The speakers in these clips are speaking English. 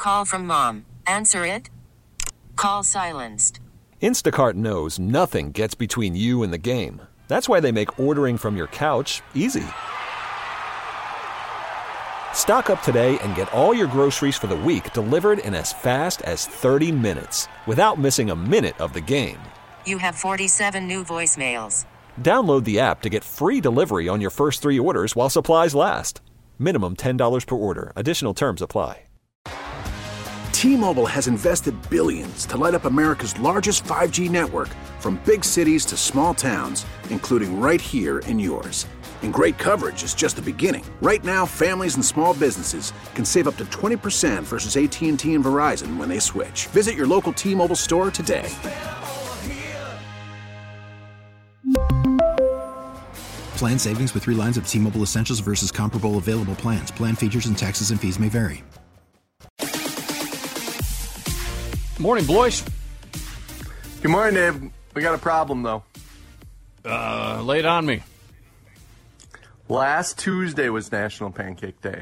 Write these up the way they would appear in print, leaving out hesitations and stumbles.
Call from mom. Answer it. Call silenced. Instacart knows nothing gets between you and the game. That's why they make ordering from your couch easy. Stock up today and get all your groceries for the week delivered in as fast as 30 minutes without missing a minute of the game. You have 47 new voicemails. Download the app to get free delivery on your first 3 orders while supplies last. Minimum $10 per order. Additional terms apply. T-Mobile has invested billions to light up America's largest 5G network, from big cities to small towns, including right here in yours. And great coverage is just the beginning. Right now, families and small businesses can save up to 20% versus AT&T and Verizon when they switch. Visit your local T-Mobile store today. Plan savings with 3 lines of T-Mobile Essentials versus comparable available plans. Plan features and taxes and fees may vary. Morning, Blois. Good morning, Dave. We got a problem, though. Lay it on me. Last Tuesday was National Pancake Day.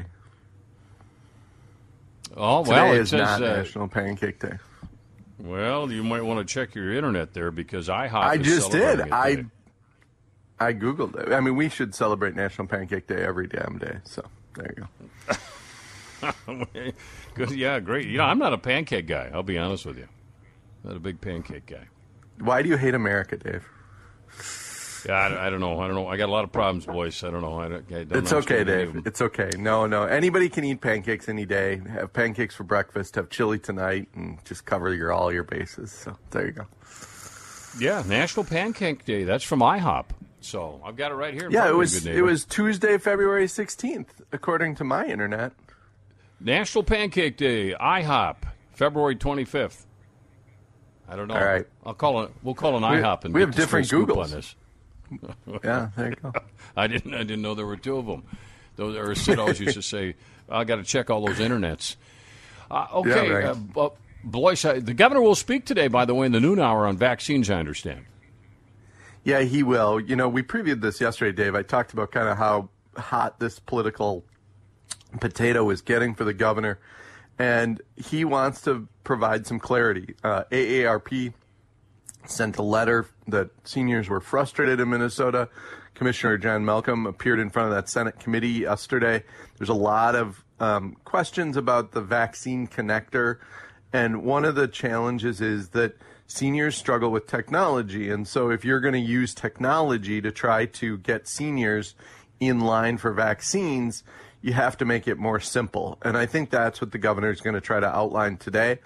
Oh, well, Today it is says, not National Pancake Day. Well, you might want to check your internet there because IHOP I is just did. celebrating it I Googled it. I mean, we should celebrate National Pancake Day every damn day. So there you go. Good, yeah, great. You know, I'm not a pancake guy. I'll be honest with you. Not a big pancake guy. Why do you hate America, Dave? Yeah, I don't know. I got a lot of problems, boys. I don't know. It's okay, Dave. It's okay. No. Anybody can eat pancakes any day. Have pancakes for breakfast. Have chili tonight, and just cover all your bases. So there you go. Yeah, National Pancake Day. That's from IHOP. So I've got it right here. Yeah, it was Tuesday, February 16th, according to my internet. National Pancake Day, IHOP, February 25th. I don't know. All right. We'll call an IHOP and we get have the different scoop Googles on this. Yeah, there you go. I didn't know there were 2 of them. Or Sid always used to say, I got to check all those internets. Okay, yeah, right. Blois, the governor will speak today, by the way, in the noon hour on vaccines, I understand. Yeah, he will. You know, we previewed this yesterday, Dave. I talked about kind of how hot this political potato is getting for the governor, and he wants to provide some clarity. AARP sent a letter that seniors were frustrated in Minnesota. Commissioner John Malcolm appeared in front of that Senate committee yesterday. There's a lot of questions about the vaccine connector, and one of the challenges is that seniors struggle with technology, and so if you're going to use technology to try to get seniors in line for vaccines, you have to make it more simple. And I think that's what the governor is going to try to outline today.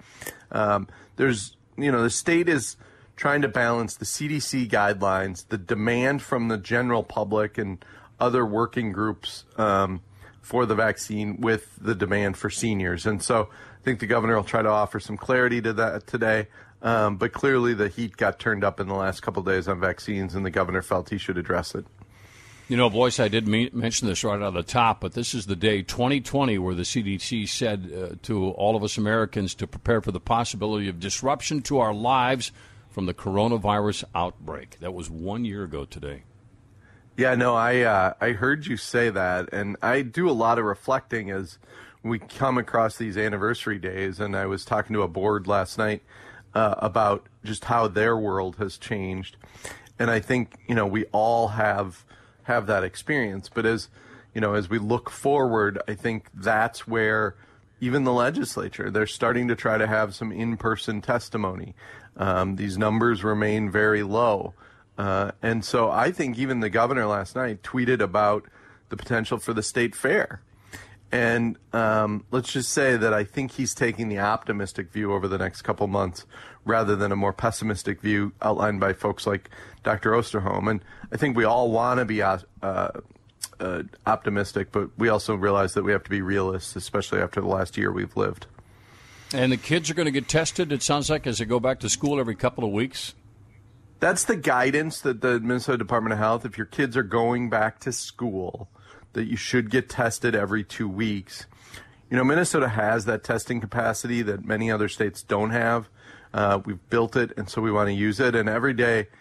The state is trying to balance the CDC guidelines, the demand from the general public and other working groups for the vaccine with the demand for seniors. And so I think the governor will try to offer some clarity to that today. But clearly the heat got turned up in the last couple of days on vaccines, and the governor felt he should address it. You know, Blois, I did mention this right out of the top, but this is the day 2020 where the CDC said to all of us Americans to prepare for the possibility of disruption to our lives from the coronavirus outbreak. That was 1 year ago today. Yeah, no, I heard you say that, and I do a lot of reflecting as we come across these anniversary days, and I was talking to a board last night about just how their world has changed. And I think, we all have that experience. But as we look forward, I think that's where even the legislature, they're starting to try to have some in-person testimony. These numbers remain very low. And so I think even the governor last night tweeted about the potential for the state fair. And let's just say that I think he's taking the optimistic view over the next couple months rather than a more pessimistic view outlined by folks like Dr. Osterholm. And I think we all want to be optimistic, but we also realize that we have to be realists, especially after the last year we've lived. And the kids are going to get tested, it sounds like, as they go back to school every couple of weeks? That's the guidance that the Minnesota Department of Health, if your kids are going back to school, that you should get tested every 2 weeks. Minnesota has that testing capacity that many other states don't have. We've built it, and so we want to use it. And every day,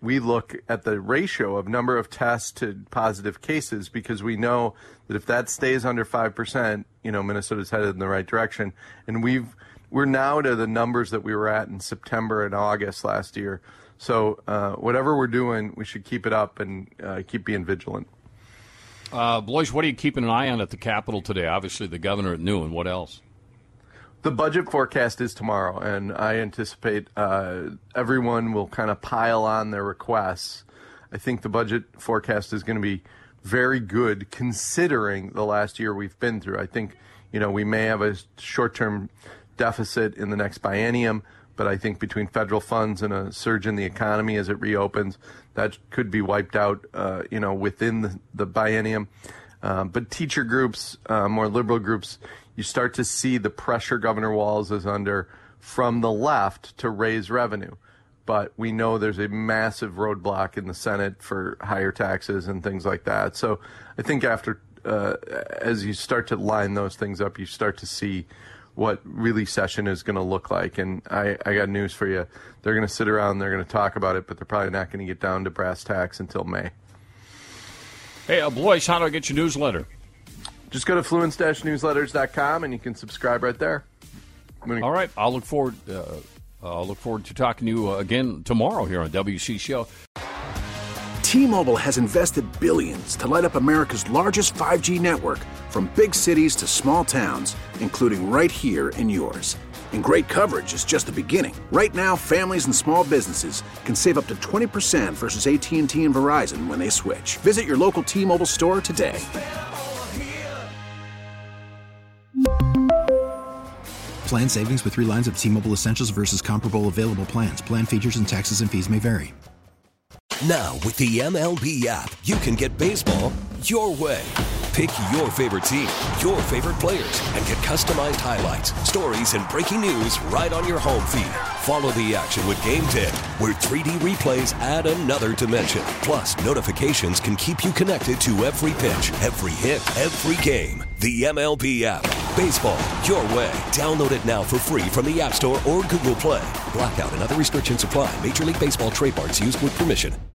we look at the ratio of number of tests to positive cases, because we know that if that stays under 5%, Minnesota's headed in the right direction. And we're now to the numbers that we were at in September and August last year. So whatever we're doing, we should keep it up and keep being vigilant. Blois, what are you keeping an eye on at the Capitol today? Obviously, the governor at noon. What else? The budget forecast is tomorrow, and I anticipate everyone will kind of pile on their requests. I think the budget forecast is going to be very good considering the last year we've been through. I think, we may have a short-term deficit in the next biennium, but I think between federal funds and a surge in the economy as it reopens, that could be wiped out, within the biennium. But teacher groups, more liberal groups, you start to see the pressure Governor Walz is under from the left to raise revenue. But we know there's a massive roadblock in the Senate for higher taxes and things like that. So I think as you start to line those things up, you start to see what really session is going to look like. And I got news for you. They're going to sit around, they're going to talk about it, but they're probably not going to get down to brass tacks until May. Hey, Blois, how do I get your newsletter? Just go to fluence-newsletters.com and you can subscribe right there. All right. I'll look forward to talking to you again tomorrow here on WC Show. T-Mobile has invested billions to light up America's largest 5G network, from big cities to small towns, including right here in yours. And great coverage is just the beginning. Right now, families and small businesses can save up to 20% versus AT&T and Verizon when they switch. Visit your local T-Mobile store today. Plan savings with 3 lines of T-Mobile Essentials versus comparable available plans. Plan features and taxes and fees may vary. Now, with the MLB app, you can get baseball your way. Pick your favorite team, your favorite players, and get customized highlights, stories, and breaking news right on your home feed. Follow the action with Game Day, where 3D replays add another dimension. Plus, notifications can keep you connected to every pitch, every hit, every game. The MLB app. Baseball your way. Download it now for free from the App Store or Google Play. Blackout and other restrictions apply. Major League Baseball trademarks used with permission.